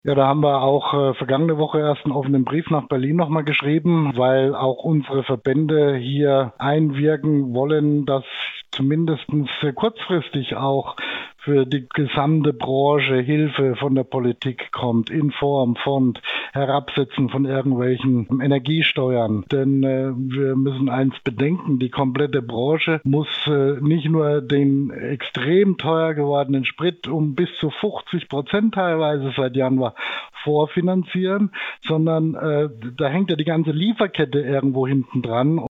Ja, da haben wir auch vergangene Woche erst einen offenen Brief nach Berlin nochmal geschrieben, weil auch unsere Verbände hier einwirken wollen, dass zumindest kurzfristig auch für die gesamte Branche Hilfe von der Politik kommt in Form von Herabsetzen von irgendwelchen Energiesteuern. Denn wir müssen eins bedenken, die komplette Branche muss nicht nur den extrem teuer gewordenen Sprit um bis zu 50% teilweise seit Januar vorfinanzieren, sondern da hängt ja die ganze Lieferkette irgendwo hinten dran.